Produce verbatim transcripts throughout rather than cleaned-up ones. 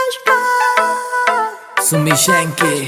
Sumi Shanky.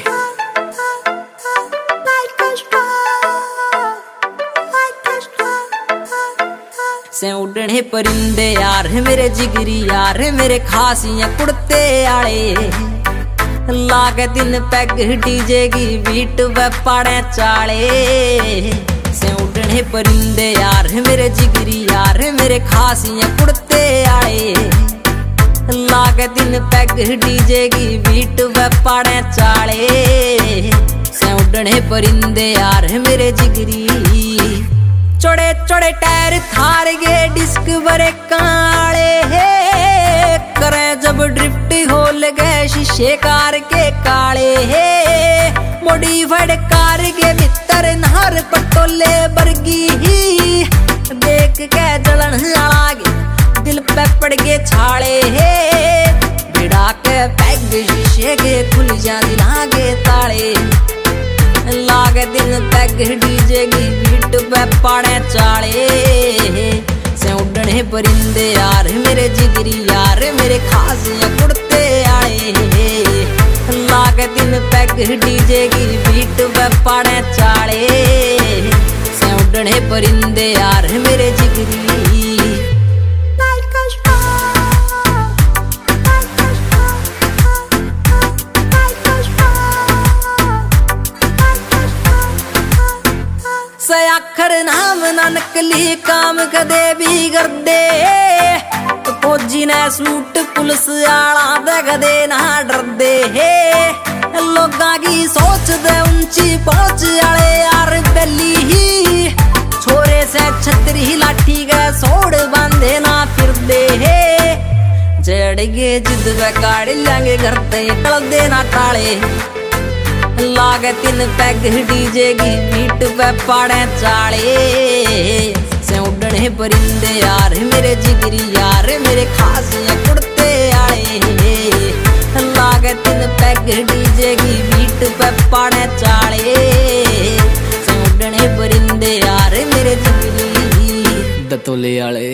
से उड़ने परिंदे यार मेरे जिगरी यार मेरे खासियां कुड़ते आले लागे दिन पैग डीजे की बीट वे पाड़े चाले। से उड़ने परिंदे यार मेरे जिगरी यार मेरे खासियां कुड़ते आले लागे दिन पैग डीजे की बीट वे पाड़े चाले। से उड़ने परिंदे यार मेरे जिगरी चौड़े चौड़े टायर थार गे डिस्क बरे काले हे करे जब ड्रिफ्ट हो लगे शीशे कार के काले हे मॉडिफाइड कार के भीतर नहर पटोले बरगी ही देख के जलन लागे दिल पे पड़ के छाले हे भिड़ा के पैग शीशे के खुल जा दिला के ताले लागे दिन पैग डीजे की बीट पे पाड़े चाले। से उड़ने परिंदे यार मेरे जिगरी यार मेरे खासियां कुड़ते आए लागे दिन पैग डीजे की बीट पे पाड़े चाले। से उड़ने परिंदे यार मेरे जिगरी से आखर नाम ना नकली काम कदे भी कर दे फौजी ने सूट पुलिस आला दे कदे ना डर दे लोगा की सोच दे ऊंची पहुंच आले यार बेली ही छोरे से छतरी लाठी के सोड़ बांधे ना फिर दे जड़ गे जिद वे काड़ लेंगे घर ते टल दे ना टाले लागे तीन पैग डीजे की बीट पे पाड़े चाले। से उड़ने परिंदे यार मेरे जिगरी यार मेरे खासियां कुड़ते आए लागे तीन पैग डीजे की बीट पे पाड़े चाले। से उड़ने परिंदे यार मेरे जिगरी दतोले आले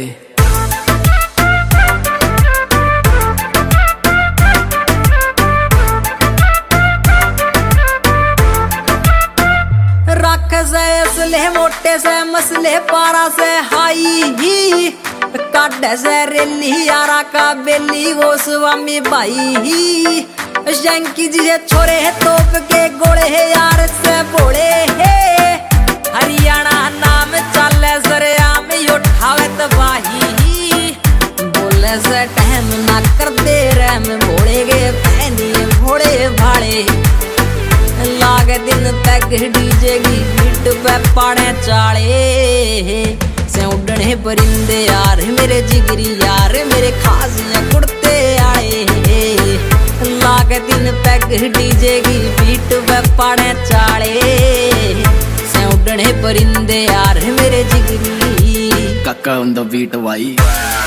से असले मोटे से मसले पारा से हाई ही काटे से रेली यारा का बेली वो स्वामी भाई ही शंकी जी है छोरे है तोप के गोले है यार से बोले है हरियाणा नाम चले सरे आम उठावे तबाही बोले से टहम ना कर दे रहम भोले गे पहनी भोले भाड़े लागे दिन पैग डीजे की बीट पे पाड़े चाले। से उड़ने परिंदे यार मेरे जिगरी यार मेरे खासियां कुड़ते आए लागे दिन पैग डीजे की बीट पे पाड़े चाले। से उड़ने परिंदे यार मेरे जिगरी काका on the beat भाई।